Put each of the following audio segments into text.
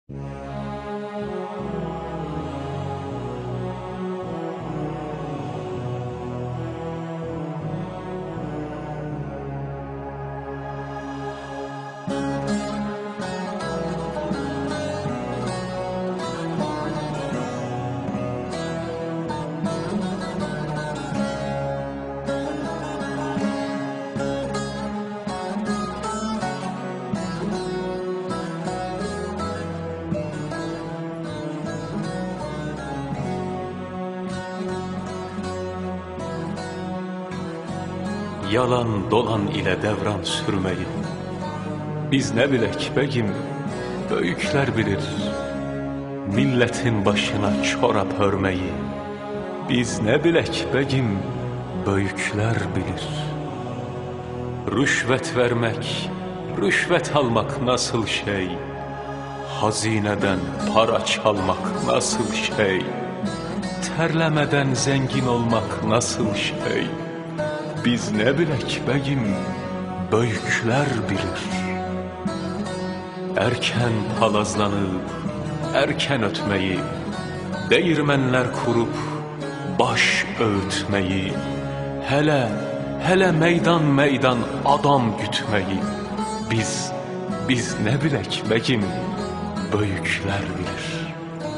Yalan dolan ile devran sürmeyi biz ne bilek begim, böyükler bilir. Milletin başına çorap örmeyi biz ne bilek begim, böyükler bilir. Rüşvet vermek, rüşvet almak nasıl şey, hazineden para çalmak nasıl şey, terlemeden zengin olmak nasıl şey. Biz ne bilek begim, böyükler bilir. Erken palazlanıp, erken ötmeyi, değirmenler kurup, baş öğütmeyi, hele meydan meydan adam gütmeyi, biz ne bilek begim, böyükler bilir.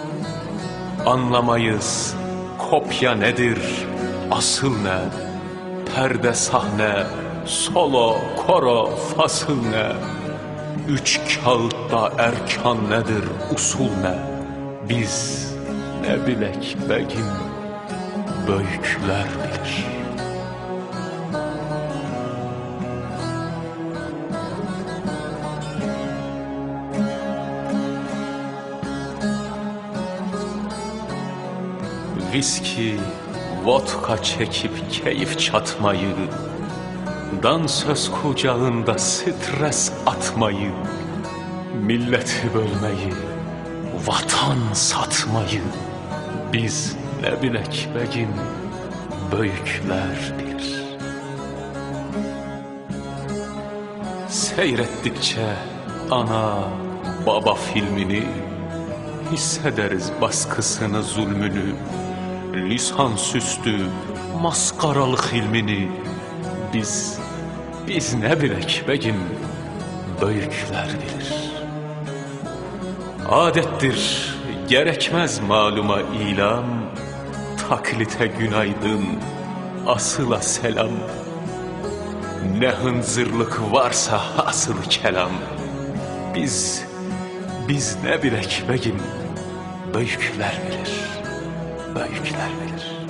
Anlamayız kopya nedir, asıl ne? Perde sahne, solo, koro, fasıl ne? Üç kağıtta erkan nedir, usul ne? Biz ne bilek begim, böyükler bilir. Viski, vodka çekip keyif çatmayı, dansöz kucağında stres atmayı, milleti bölmeyi, vatan satmayı biz ne bilek begim, böyükler bilir. Seyrettikçe ana baba filmini, hissederiz baskısını, zulmünü, lisansüstü maskaralık ilmini biz ne bilek begim, böyükler bilir. Adettir gerekmez maluma ilam, taklite günaydın, asıla selam. Ne hınzırlık varsa hasılı kelam, biz ne bilek begim, böyükler bilir. Böyükler bilir.